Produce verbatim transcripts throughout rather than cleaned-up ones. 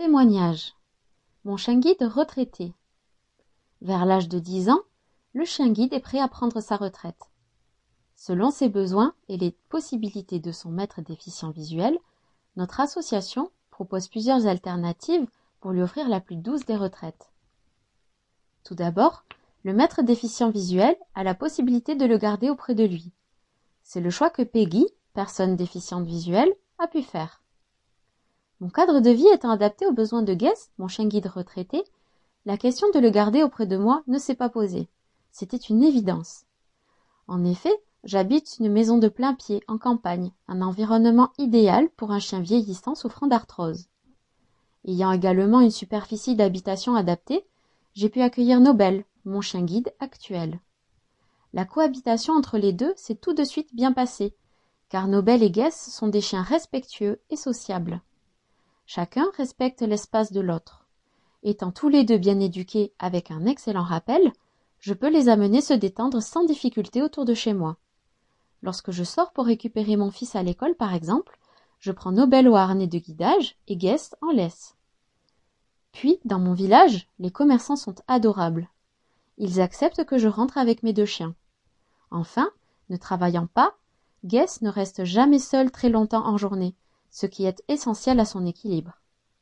Témoignage. Mon chien guide retraité. Vers l'âge de dix ans, le chien guide est prêt à prendre sa retraite. Selon ses besoins et les possibilités de son maître déficient visuel, notre association propose plusieurs alternatives pour lui offrir la plus douce des retraites. Tout d'abord, le maître déficient visuel a la possibilité de le garder auprès de lui. C'est le choix que Peggy, personne déficiente visuelle, a pu faire. Mon cadre de vie étant adapté aux besoins de Guess, mon chien guide retraité, la question de le garder auprès de moi ne s'est pas posée. C'était une évidence. En effet, j'habite une maison de plein pied en campagne, un environnement idéal pour un chien vieillissant souffrant d'arthrose. Ayant également une superficie d'habitation adaptée, j'ai pu accueillir Nobel, mon chien guide actuel. La cohabitation entre les deux s'est tout de suite bien passée, car Nobel et Guess sont des chiens respectueux et sociables. Chacun respecte l'espace de l'autre. Étant tous les deux bien éduqués avec un excellent rappel, je peux les amener se détendre sans difficulté autour de chez moi. Lorsque je sors pour récupérer mon fils à l'école, par exemple, je prends Nobel au harnais de guidage et Guess en laisse. Puis, dans mon village, les commerçants sont adorables. Ils acceptent que je rentre avec mes deux chiens. Enfin, ne travaillant pas, Guess ne reste jamais seul très longtemps en journée, ce qui est essentiel à son équilibre.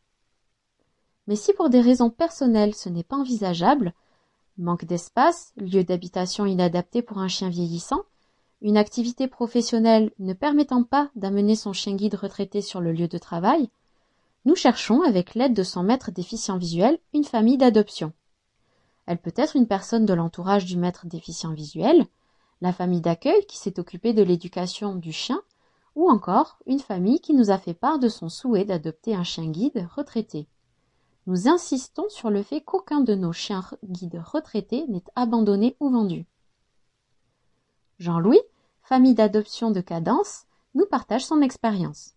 Mais si pour des raisons personnelles ce n'est pas envisageable, manque d'espace, lieu d'habitation inadapté pour un chien vieillissant, une activité professionnelle ne permettant pas d'amener son chien guide retraité sur le lieu de travail, nous cherchons, avec l'aide de son maître déficient visuel, une famille d'adoption. Elle peut être une personne de l'entourage du maître déficient visuel, la famille d'accueil qui s'est occupée de l'éducation du chien, ou encore une famille qui nous a fait part de son souhait d'adopter un chien guide retraité. Nous insistons sur le fait qu'aucun de nos chiens guides retraités n'est abandonné ou vendu. Jean-Louis, famille d'adoption de Cadence, nous partage son expérience.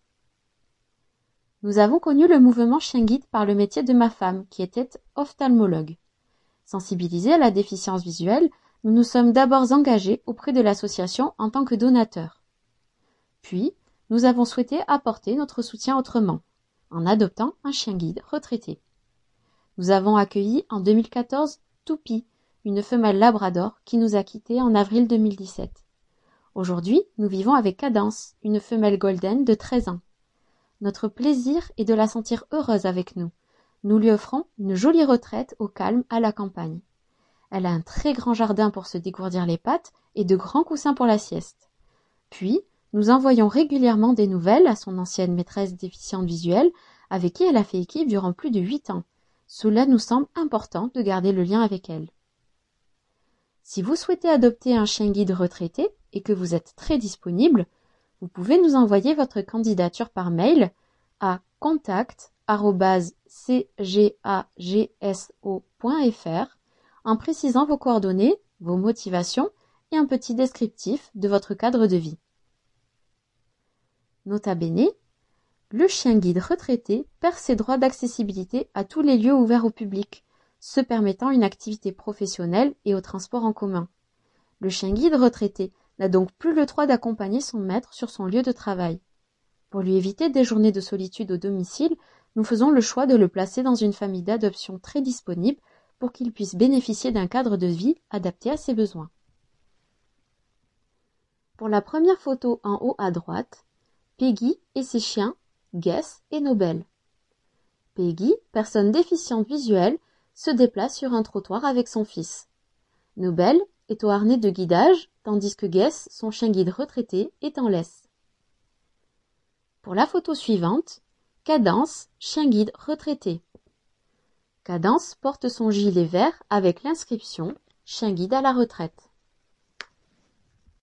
Nous avons connu le mouvement chien guide par le métier de ma femme, qui était ophtalmologue. Sensibilisés à la déficience visuelle, nous nous sommes d'abord engagés auprès de l'association en tant que donateurs. Puis, nous avons souhaité apporter notre soutien autrement, en adoptant un chien guide retraité. Nous avons accueilli en deux mille quatorze Toupie, une femelle labrador qui nous a quittés en avril deux mille dix-sept. Aujourd'hui, nous vivons avec Cadence, une femelle golden de treize ans. Notre plaisir est de la sentir heureuse avec nous. Nous lui offrons une jolie retraite au calme à la campagne. Elle a un très grand jardin pour se dégourdir les pattes et de grands coussins pour la sieste. Puis, nous envoyons régulièrement des nouvelles à son ancienne maîtresse déficiente visuelle avec qui elle a fait équipe durant plus de huit ans. Cela nous semble important de garder le lien avec elle. Si vous souhaitez adopter un chien guide retraité et que vous êtes très disponible, vous pouvez nous envoyer votre candidature par mail à contact arobase c g a g s o point f r en précisant vos coordonnées, vos motivations et un petit descriptif de votre cadre de vie. Nota bene, le chien guide retraité perd ses droits d'accessibilité à tous les lieux ouverts au public, se permettant une activité professionnelle et au transport en commun. Le chien guide retraité n'a donc plus le droit d'accompagner son maître sur son lieu de travail. Pour lui éviter des journées de solitude au domicile, nous faisons le choix de le placer dans une famille d'adoption très disponible pour qu'il puisse bénéficier d'un cadre de vie adapté à ses besoins. Pour la première photo en haut à droite, Peggy et ses chiens, Guess et Nobel. Peggy, personne déficiente visuelle, se déplace sur un trottoir avec son fils. Nobel est au harnais de guidage, tandis que Guess, son chien guide retraité, est en laisse. Pour la photo suivante, Cadence, chien guide retraité. Cadence porte son gilet vert avec l'inscription « Chien guide à la retraite ».